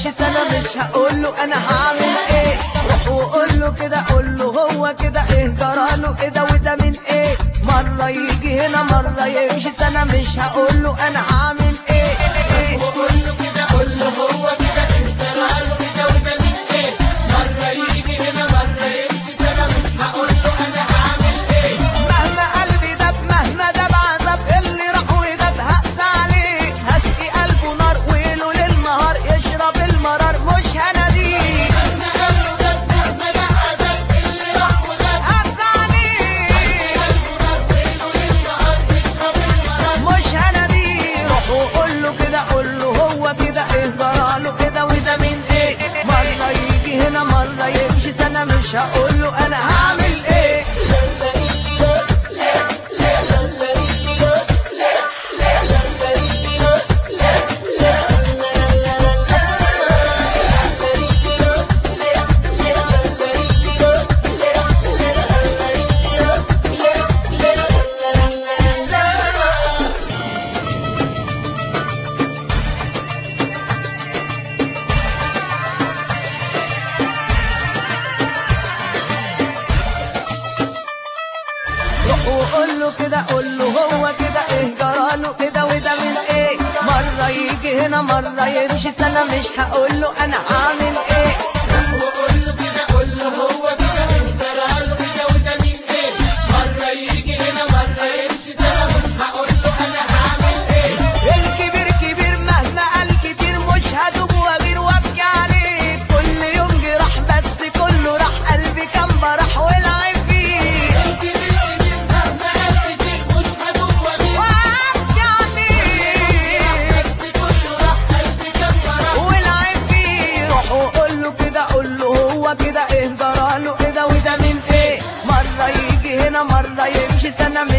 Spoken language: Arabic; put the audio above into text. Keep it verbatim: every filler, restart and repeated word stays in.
يمشي سنة مش هقوله انا هعمل ايه. روح وقوله كده، قوله هو كده ايه جراله كده وده من ايه. مرة يجي هنا مرة يمشي سنة مش هقوله انا هعمل ايه. روح وقوله كده، قوله هو كده ايه جراله كده وده من ايه. مرة يجي هنا مرة يمشي سنة مش هقوله انا هعمل ايه. مهما قلبي دب مهما دب عذاب اللي راح ودب هقسى عليه. هسقي قلبه نار ويله للنهار يشرب المرار مش هناديه. مهما قلبه دب مهما دب عذاب اللي راح ودب هقسى عليه قلبه نار ويله للنهار يشرب المرار مش هناديه. روح وقوله كده، قوله هو كده ايه جراله كده وده من ايه. مرة يجي هنا مرة يمشي سنة مش هقوله انا هعمل ايه. روح وقوله كده، قوله هو كده ايه جراله كده وده من ايه. مرة يجي هنا مرة يمشي سنة مش هقوله انا هعمل ايه. وقوله كده، قوله هو كده ايه جراله كده وده من ايه. مرة يجي هنا مرة يمشي سنة مش هقوله انا هعمل ايه. الكبير كبير مهما قال كتير مش هدوب وابير وابكي عليه. كل يوم جراح بس كله راح قلبي كان براح والعب فيه. الكبير كبير مهما قال كتير مش هدوب وابير وابكي عليه بس كله راح قلبي كان براح والعب فيه. روح وقوله كده، قوله هو كده ايه جراله كده وده من ايه. مرة يجي هنا مرة يمشي سنة